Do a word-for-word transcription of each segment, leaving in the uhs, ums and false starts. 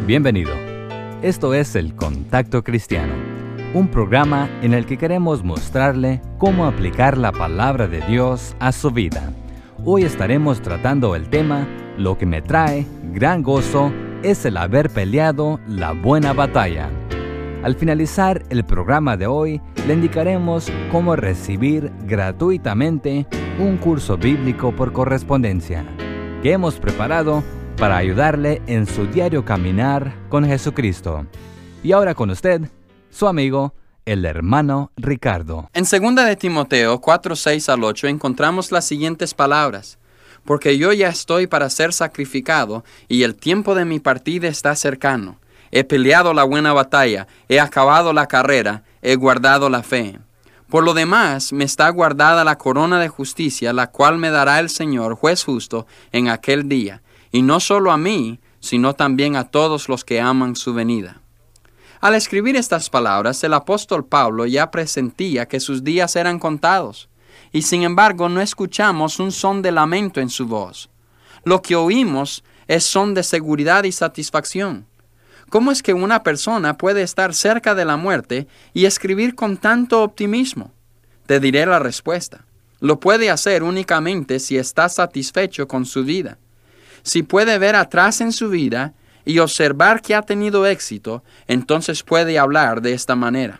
Bienvenido. Esto es El Contacto Cristiano, un programa en el que queremos mostrarle cómo aplicar la palabra de Dios a su vida. Hoy estaremos tratando el tema Lo que me trae gran gozo es el haber peleado la buena batalla. Al finalizar el programa de hoy, le indicaremos cómo recibir gratuitamente un curso bíblico por correspondencia que hemos preparado para ayudarle en su diario caminar con Jesucristo. Y ahora con usted, su amigo, el hermano Ricardo. En segunda de Timoteo cuatro, seis al ocho encontramos las siguientes palabras: porque yo ya estoy para ser sacrificado, y el tiempo de mi partida está cercano. He peleado la buena batalla, he acabado la carrera, he guardado la fe. Por lo demás, me está guardada la corona de justicia, la cual me dará el Señor, juez justo, en aquel día, y no solo a mí, sino también a todos los que aman su venida. Al escribir estas palabras, el apóstol Pablo ya presentía que sus días eran contados, y sin embargo no escuchamos un son de lamento en su voz. Lo que oímos es son de seguridad y satisfacción. ¿Cómo es que una persona puede estar cerca de la muerte y escribir con tanto optimismo? Te diré la respuesta. Lo puede hacer únicamente si está satisfecho con su vida. Si puede ver atrás en su vida y observar que ha tenido éxito, entonces puede hablar de esta manera.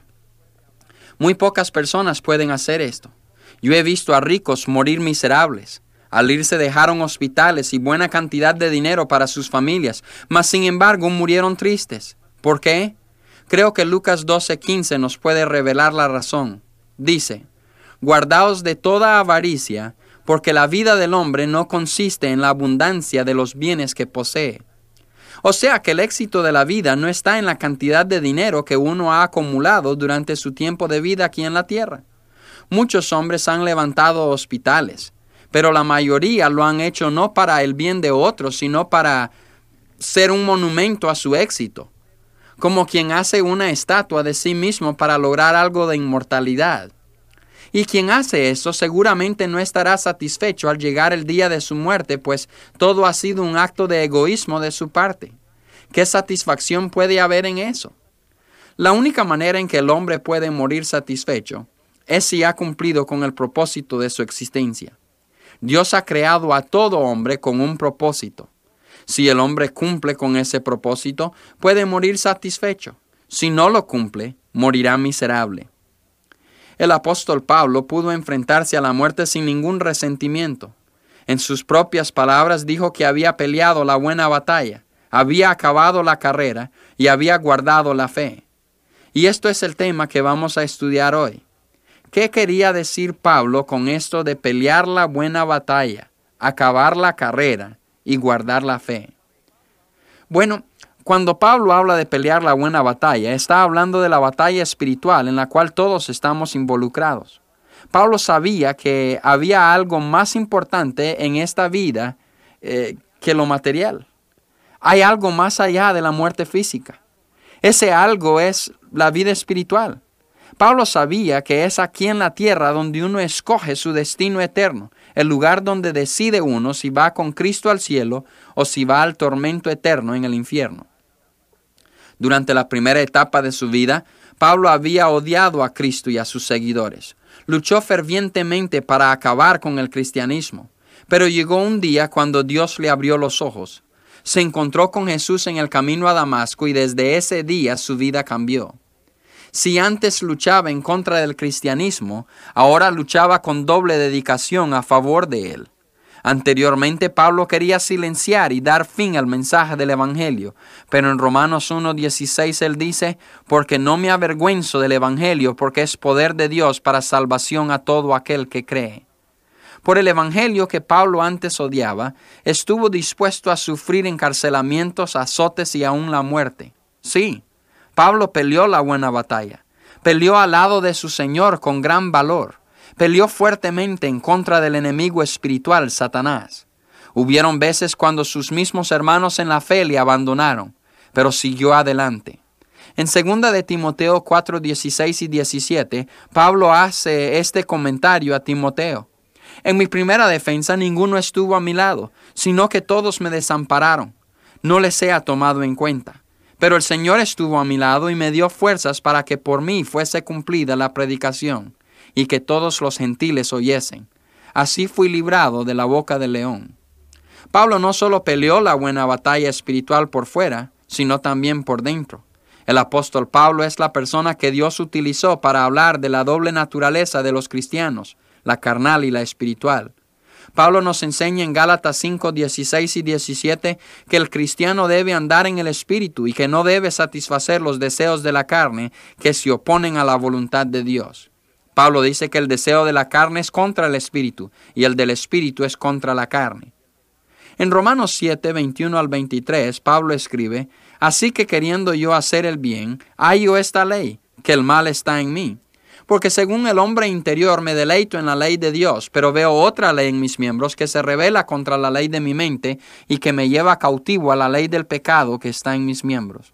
Muy pocas personas pueden hacer esto. Yo he visto a ricos morir miserables. Al irse dejaron hospitales y buena cantidad de dinero para sus familias, mas sin embargo murieron tristes. ¿Por qué? Creo que Lucas doce quince nos puede revelar la razón. Dice: guardaos de toda avaricia, porque la vida del hombre no consiste en la abundancia de los bienes que posee. O sea que el éxito de la vida no está en la cantidad de dinero que uno ha acumulado durante su tiempo de vida aquí en la tierra. Muchos hombres han levantado hospitales, pero la mayoría lo han hecho no para el bien de otros, sino para ser un monumento a su éxito, como quien hace una estatua de sí mismo para lograr algo de inmortalidad. Y quien hace eso seguramente no estará satisfecho al llegar el día de su muerte, pues todo ha sido un acto de egoísmo de su parte. ¿Qué satisfacción puede haber en eso? La única manera en que el hombre puede morir satisfecho es si ha cumplido con el propósito de su existencia. Dios ha creado a todo hombre con un propósito. Si el hombre cumple con ese propósito, puede morir satisfecho. Si no lo cumple, morirá miserable. El apóstol Pablo pudo enfrentarse a la muerte sin ningún resentimiento. En sus propias palabras dijo que había peleado la buena batalla, había acabado la carrera y había guardado la fe. Y esto es el tema que vamos a estudiar hoy. ¿Qué quería decir Pablo con esto de pelear la buena batalla, acabar la carrera y guardar la fe? Bueno, cuando Pablo habla de pelear la buena batalla, está hablando de la batalla espiritual en la cual todos estamos involucrados. Pablo sabía que había algo más importante en esta vida eh, que lo material. Hay algo más allá de la muerte física. Ese algo es la vida espiritual. Pablo sabía que es aquí en la tierra donde uno escoge su destino eterno, el lugar donde decide uno si va con Cristo al cielo o si va al tormento eterno en el infierno. Durante la primera etapa de su vida, Pablo había odiado a Cristo y a sus seguidores. Luchó fervientemente para acabar con el cristianismo. Pero llegó un día cuando Dios le abrió los ojos. Se encontró con Jesús en el camino a Damasco y desde ese día su vida cambió. Si antes luchaba en contra del cristianismo, ahora luchaba con doble dedicación a favor de él. Anteriormente, Pablo quería silenciar y dar fin al mensaje del Evangelio, pero en Romanos uno dieciséis él dice: porque no me avergüenzo del Evangelio, porque es poder de Dios para salvación a todo aquel que cree. Por el Evangelio que Pablo antes odiaba, estuvo dispuesto a sufrir encarcelamientos, azotes y aún la muerte. Sí, Pablo peleó la buena batalla, peleó al lado de su Señor con gran valor. Peleó fuertemente en contra del enemigo espiritual, Satanás. Hubieron veces cuando sus mismos hermanos en la fe le abandonaron, pero siguió adelante. En segunda de Timoteo cuatro, dieciséis y diecisiete, Pablo hace este comentario a Timoteo: en mi primera defensa ninguno estuvo a mi lado, sino que todos me desampararon. No les sea tomado en cuenta. Pero el Señor estuvo a mi lado y me dio fuerzas para que por mí fuese cumplida la predicación y que todos los gentiles oyesen. Así fui librado de la boca del león. Pablo no solo peleó la buena batalla espiritual por fuera, sino también por dentro. El apóstol Pablo es la persona que Dios utilizó para hablar de la doble naturaleza de los cristianos, la carnal y la espiritual. Pablo nos enseña en Gálatas cinco, dieciséis y diecisiete que el cristiano debe andar en el Espíritu y que no debe satisfacer los deseos de la carne que se oponen a la voluntad de Dios. Pablo dice que el deseo de la carne es contra el Espíritu y el del Espíritu es contra la carne. En Romanos siete, veintiuno al veintitrés, Pablo escribe: Así que queriendo yo hacer el bien, hallo esta ley, que el mal está en mí. Porque según el hombre interior me deleito en la ley de Dios, pero veo otra ley en mis miembros que se rebela contra la ley de mi mente y que me lleva cautivo a la ley del pecado que está en mis miembros.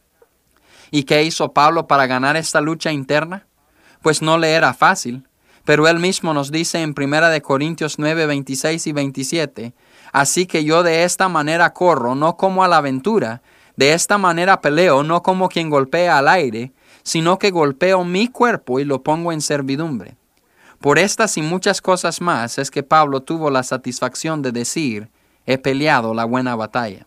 ¿Y qué hizo Pablo para ganar esta lucha interna? Pues no le era fácil, pero él mismo nos dice en primera de Corintios nueve, veintiséis y veintisiete, Así que yo de esta manera corro, no como a la aventura, de esta manera peleo, no como quien golpea al aire, sino que golpeo mi cuerpo y lo pongo en servidumbre. Por estas y muchas cosas más es que Pablo tuvo la satisfacción de decir: he peleado la buena batalla.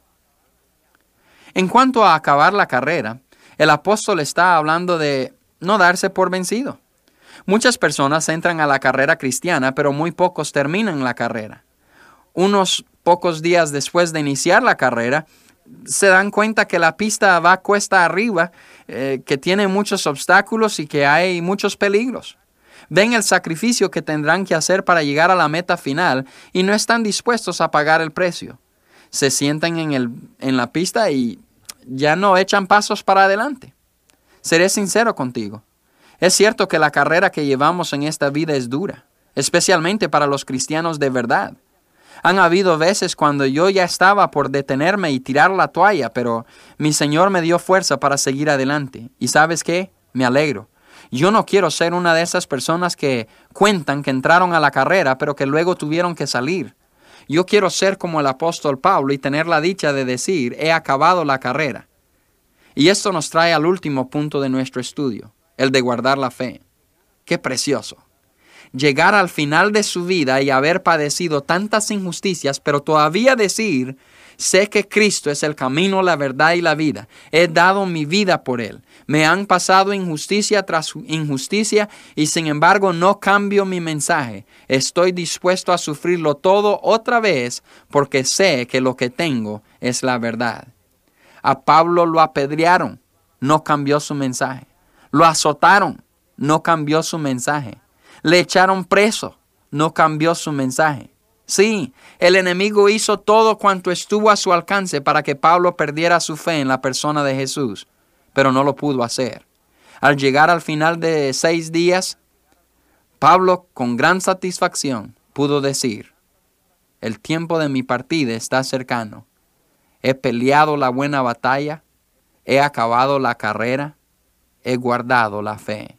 En cuanto a acabar la carrera, el apóstol está hablando de no darse por vencido. Muchas personas entran a la carrera cristiana, pero muy pocos terminan la carrera. Unos pocos días después de iniciar la carrera, se dan cuenta que la pista va cuesta arriba, eh, que tiene muchos obstáculos y que hay muchos peligros. Ven el sacrificio que tendrán que hacer para llegar a la meta final y no están dispuestos a pagar el precio. Se sientan en, el, en la pista y ya no echan pasos para adelante. Seré sincero contigo. Es cierto que la carrera que llevamos en esta vida es dura, especialmente para los cristianos de verdad. Han habido veces cuando yo ya estaba por detenerme y tirar la toalla, pero mi Señor me dio fuerza para seguir adelante. ¿Y sabes qué? Me alegro. Yo no quiero ser una de esas personas que cuentan que entraron a la carrera, pero que luego tuvieron que salir. Yo quiero ser como el apóstol Pablo y tener la dicha de decir: he acabado la carrera. Y esto nos trae al último punto de nuestro estudio, el de guardar la fe. ¡Qué precioso! Llegar al final de su vida y haber padecido tantas injusticias, pero todavía decir: sé que Cristo es el camino, la verdad y la vida. He dado mi vida por Él. Me han pasado injusticia tras injusticia y sin embargo no cambio mi mensaje. Estoy dispuesto a sufrirlo todo otra vez porque sé que lo que tengo es la verdad. A Pablo lo apedrearon, no cambió su mensaje. Lo azotaron, no cambió su mensaje. Le echaron preso, no cambió su mensaje. Sí, el enemigo hizo todo cuanto estuvo a su alcance para que Pablo perdiera su fe en la persona de Jesús, pero no lo pudo hacer. Al llegar al final de seis días, Pablo, con gran satisfacción, pudo decir: el tiempo de mi partida está cercano. He peleado la buena batalla, he acabado la carrera, he guardado la fe.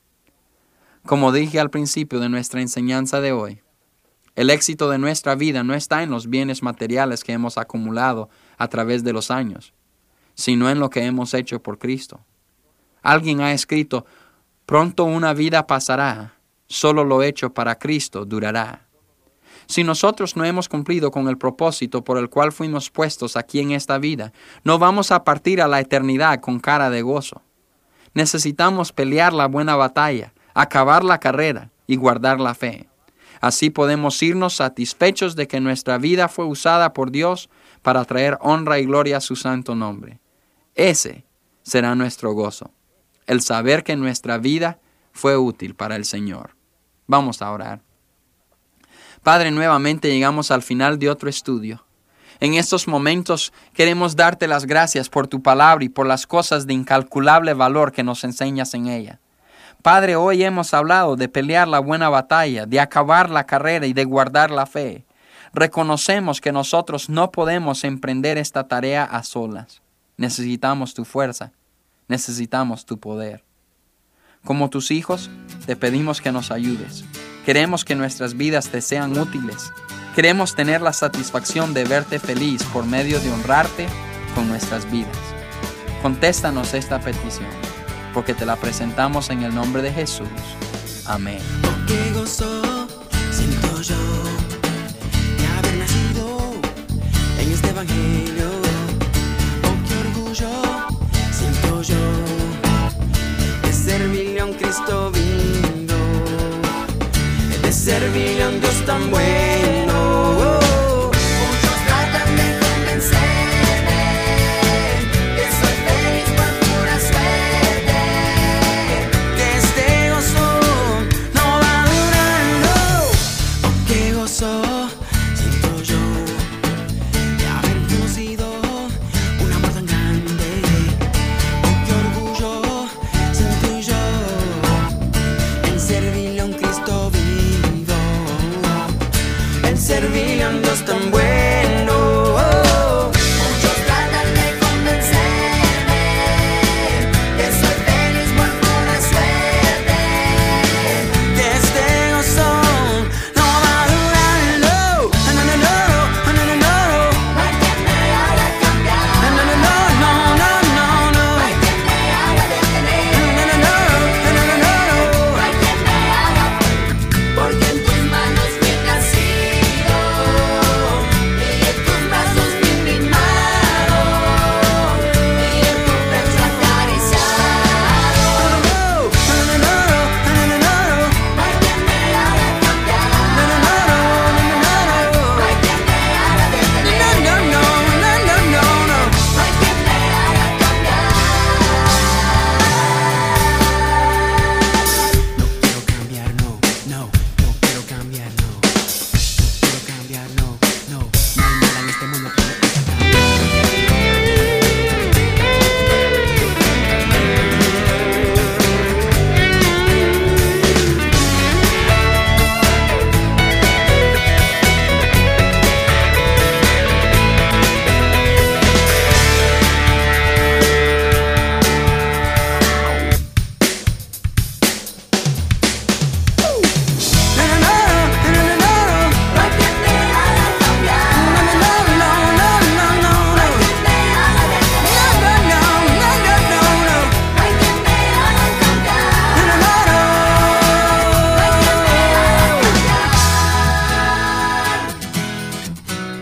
Como dije al principio de nuestra enseñanza de hoy, el éxito de nuestra vida no está en los bienes materiales que hemos acumulado a través de los años, sino en lo que hemos hecho por Cristo. Alguien ha escrito: pronto una vida pasará, solo lo hecho para Cristo durará. Si nosotros no hemos cumplido con el propósito por el cual fuimos puestos aquí en esta vida, no vamos a partir a la eternidad con cara de gozo. Necesitamos pelear la buena batalla, acabar la carrera y guardar la fe. Así podemos irnos satisfechos de que nuestra vida fue usada por Dios para traer honra y gloria a su santo nombre. Ese será nuestro gozo, el saber que nuestra vida fue útil para el Señor. Vamos a orar. Padre, nuevamente llegamos al final de otro estudio. En estos momentos queremos darte las gracias por tu palabra y por las cosas de incalculable valor que nos enseñas en ella. Padre, hoy hemos hablado de pelear la buena batalla, de acabar la carrera y de guardar la fe. Reconocemos que nosotros no podemos emprender esta tarea a solas. Necesitamos tu fuerza, necesitamos tu poder. Como tus hijos, te pedimos que nos ayudes. Queremos que nuestras vidas te sean útiles. Queremos tener la satisfacción de verte feliz por medio de honrarte con nuestras vidas. Contéstanos esta petición, porque te la presentamos en el nombre de Jesús. Amén. Qué gozo siento yo de haber nacido en este evangelio. Oh, qué orgullo siento yo de servirle a un Cristo vivo, de servirle a un Dios tan bueno. Muchos tratan de convencerme que soy feliz por pura suerte, que este gozo no va a durar, no. Oh, qué gozo siento yo de haber conocido un amor tan grande. Oh, qué orgullo siento yo en servirle a un Cristo vivo, en servirle a un Dios tan bueno. Muchos tratan de convencerme que soy feliz por pura suerte, que este gozo no va a durar, no. No, no, no, no, no, no, no. No hay quien me haga cambiar. No, no, no, no, no, no, no, no. No hay quien me haga detener. No, no, no, no, no, no, no. No hay quien me haga, porque en tus manos fui nacido y en tus brazos fui mimado y en tu pecho acariciado. No, no, no, no, no, no, no. No hay quien me haga cambiar. No, no, no, no, no, no, no. No hay quien me haga detener. No, no, no, no, no, no, no. No hay quien me haga cambiar. No quiero cambiar, no, no, no quiero cambiar, no. Quiero cambiar, no, no. No hay nada en este mundo que me pueda cambiar. No, no, no, no, no, no, no. No hay quien me haga cambiar. No, no, no, no, no, no, no. No hay quien me haga detener. No, no, no, no, no, no. No hay quien me haga cambiar. No, no, no, no. No hay quien me haga cambiar.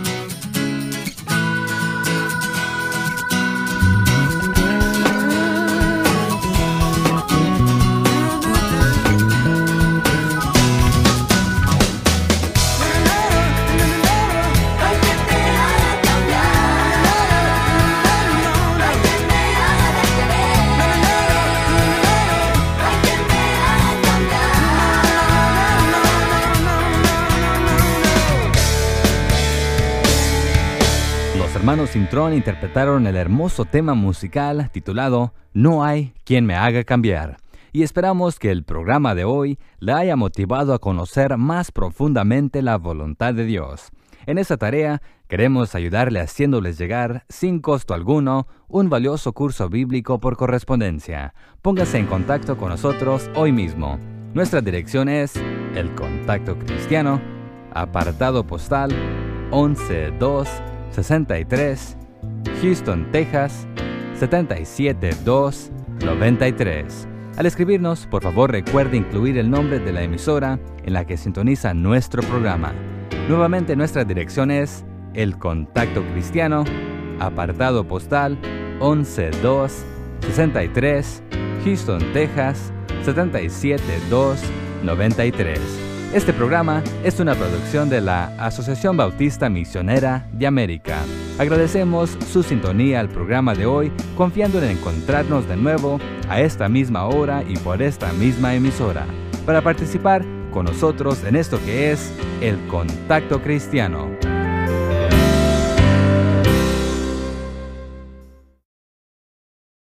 Los hermanos Cintrón interpretaron el hermoso tema musical titulado No hay quien me haga cambiar. Y esperamos que el programa de hoy le haya motivado a conocer más profundamente la voluntad de Dios. En esta tarea queremos ayudarle haciéndoles llegar, sin costo alguno, un valioso curso bíblico por correspondencia. Póngase en contacto con nosotros hoy mismo. Nuestra dirección es El Contacto Cristiano, apartado postal once dos sesenta y tres, Houston, Texas setenta y siete dos noventa y tres. Al escribirnos, por favor recuerde incluir el nombre de la emisora en la que sintoniza nuestro programa. Nuevamente nuestra dirección es El Contacto Cristiano, apartado postal once dos sesenta y tres, Houston, Texas setenta y siete dos noventa y tres. Este programa es una producción de la Asociación Bautista Misionera de América. Agradecemos su sintonía al programa de hoy, confiando en encontrarnos de nuevo a esta misma hora y por esta misma emisora, para participar con nosotros en esto que es El Contacto Cristiano.